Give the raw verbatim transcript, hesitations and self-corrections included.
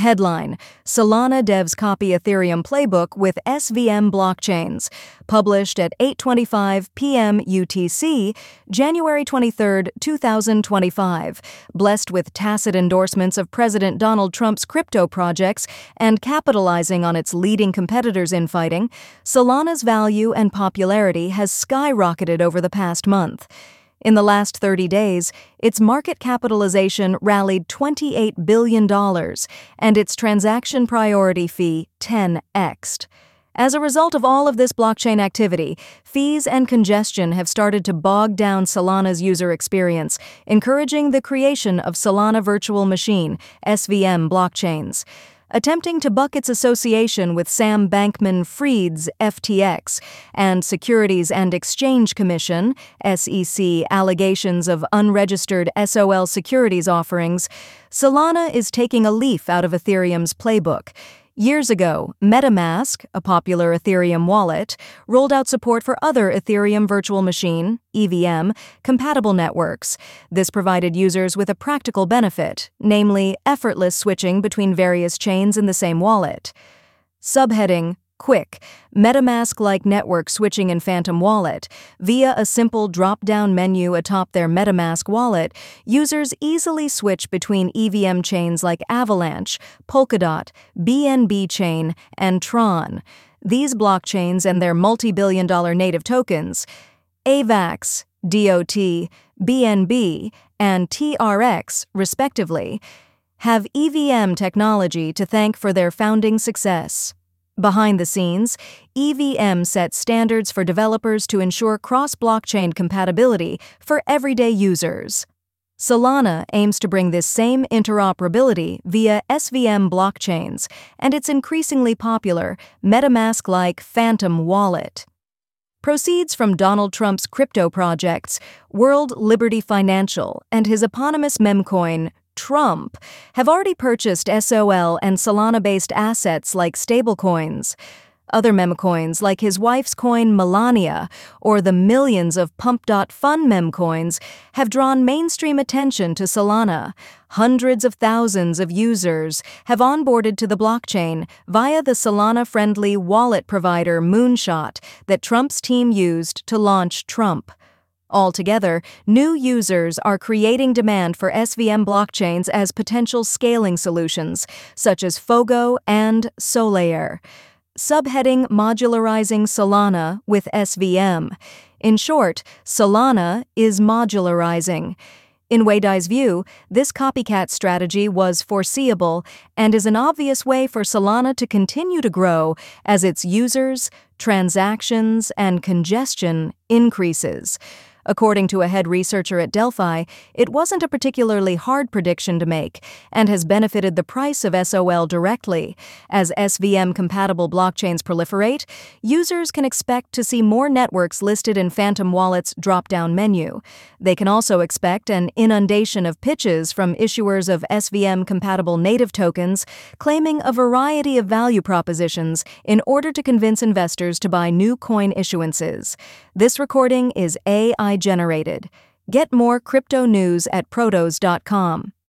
Headline: Solana devs copy Ethereum playbook with S V M blockchains. Published at eight twenty-five p m U T C, January twenty-third, two thousand twenty-five. Blessed with tacit endorsements of President Donald Trump's crypto projects and capitalizing on its leading competitors' infighting, Solana's value and popularity has skyrocketed over the past month. In the last thirty days, its market capitalization rallied twenty-eight billion dollars and its transaction priority fee ten x'd. As a result of all of this blockchain activity, fees and congestion have started to bog down Solana's user experience, encouraging the creation of Solana Virtual Machine (S V M) blockchains. Attempting to buck its association with Sam Bankman-Fried's F T X and Securities and Exchange Commission (S E C) allegations of unregistered S O L securities offerings, Solana is taking a leaf out of Ethereum's playbook. Years ago, MetaMask, a popular Ethereum wallet, rolled out support for other Ethereum Virtual Machine (E V M) compatible networks. This provided users with a practical benefit, namely effortless switching between various chains in the same wallet. Subheading: Quick, MetaMask-like network switching in Phantom Wallet. Via a simple drop-down menu atop their MetaMask wallet, users easily switch between E V M chains like Avalanche, Polkadot, B N B Chain, and Tron. These blockchains and their multi-billion dollar native tokens, A VAX, D O T, B N B, and T R X, respectively, have E V M technology to thank for their founding success. Behind the scenes, E V M sets standards for developers to ensure cross-blockchain compatibility for everyday users. Solana aims to bring this same interoperability via S V M blockchains and its increasingly popular MetaMask-like Phantom Wallet. Proceeds from Donald Trump's crypto projects, World Liberty Financial, and his eponymous memcoin, Trump, have already purchased S O L and Solana-based assets like stablecoins. Other memcoins, like his wife's coin Melania or the millions of Pump.Fun memcoins, have drawn mainstream attention to Solana. Hundreds of thousands of users have onboarded to the blockchain via the Solana-friendly wallet provider Moonshot that Trump's team used to launch Trump. Altogether, new users are creating demand for S V M blockchains as potential scaling solutions, such as Fogo and Solaire. Subheading: Modularizing Solana with S V M. In short, Solana is modularizing. In Weidai's view, this copycat strategy was foreseeable and is an obvious way for Solana to continue to grow as its users, transactions, and congestion increases. According to a head researcher at Delphi, it wasn't a particularly hard prediction to make and has benefited the price of S O L directly. As S V M-compatible blockchains proliferate, users can expect to see more networks listed in Phantom Wallet's drop-down menu. They can also expect an inundation of pitches from issuers of S V M-compatible native tokens claiming a variety of value propositions in order to convince investors to buy new coin issuances. This recording is A I generated. Get more crypto news at protos dot com.